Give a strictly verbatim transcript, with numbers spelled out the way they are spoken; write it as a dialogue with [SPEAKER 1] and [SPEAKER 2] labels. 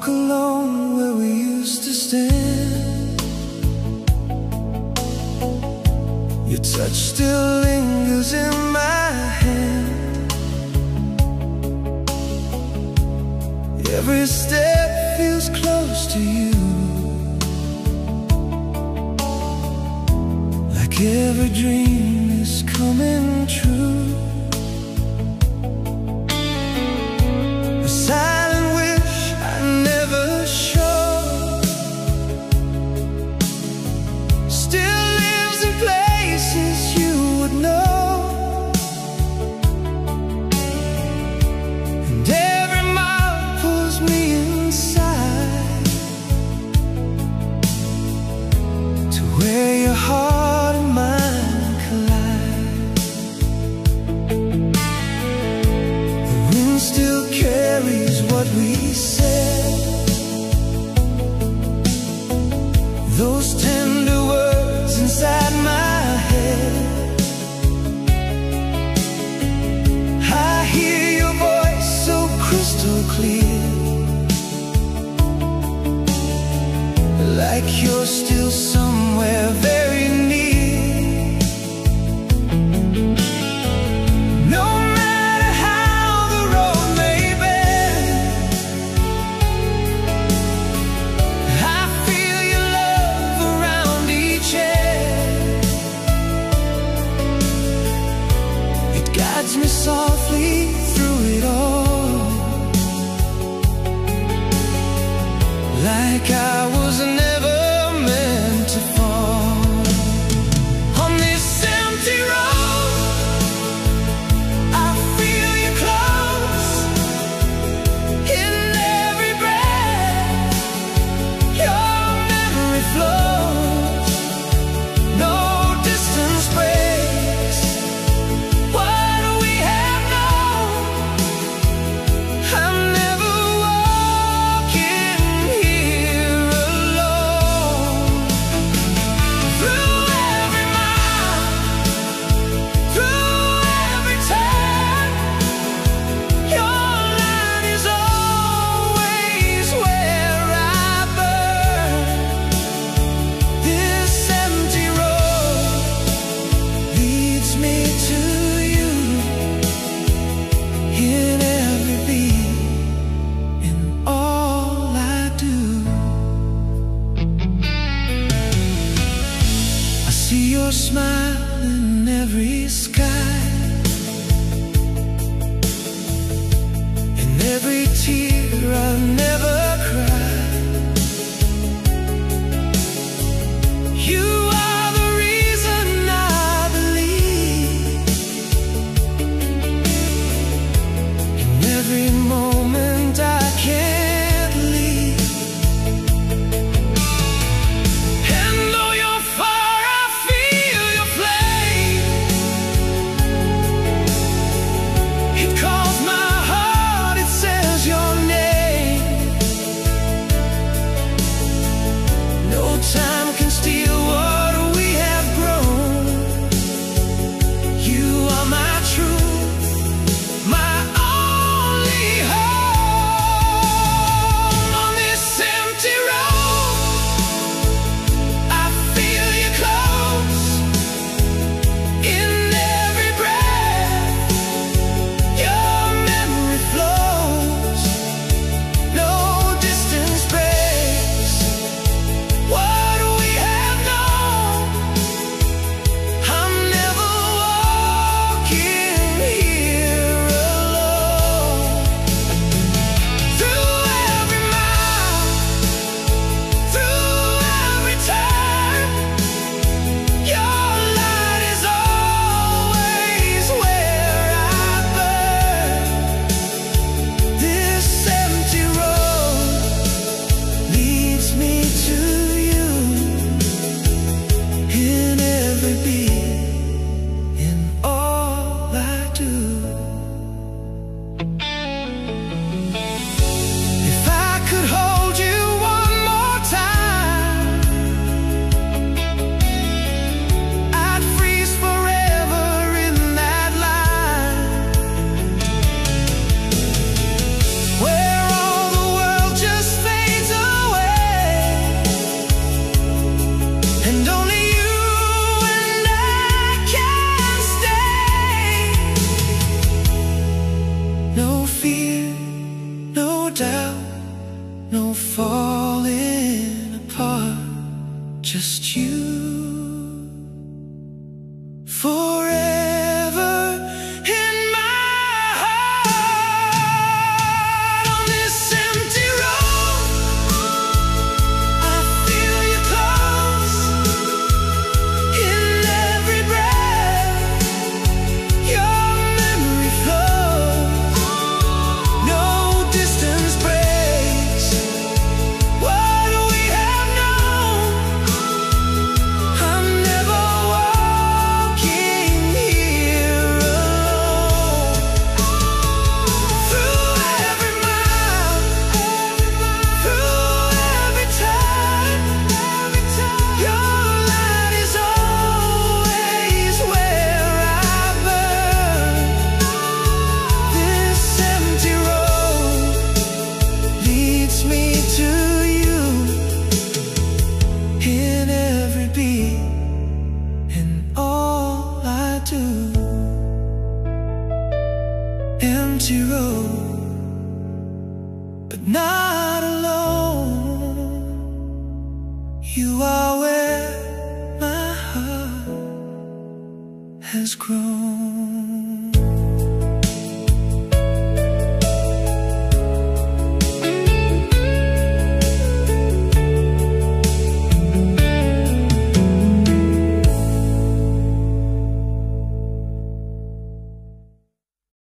[SPEAKER 1] walk alone where we used to stand. Your touch still lingers in my hand. Every step feels close to you, like every dream is coming true. A silent wish I never showed still lives in places you would know. And every mile pulls me inside to where your heart and mine collide. The wind still carries what we said, those tender words inside my head. I hear your voice so crystal clear, like you're still somewhere very near. No matter how the road may bend, I feel your love around each end. It guides me softly through it all, like I was never meant to fall. On this empty road, I feel you close. In every breath, your memory flows. No distance breaks what we have known. I'm never walking here alone. Through every mile, through every turn, your light is always where I burn. This empty road leads me to you in every beat, in all I do. I see your smile in every sky, in every tear I've never cried. You are the reason I believe. In every moment I can't leave. And though you're far, I feel your flame. It calls my heart, it says your name. no falling apart, just you. Forever in my heart. On this empty road, I feel you close. In every breath, your memory flows. No distance breaks what we have known. I'm never walking here alone. Through every mile, through every time, your light is always where I burn. This empty road leads me to you in every beat, in all I do. Empty road, but not alone. You are where my heart has grown.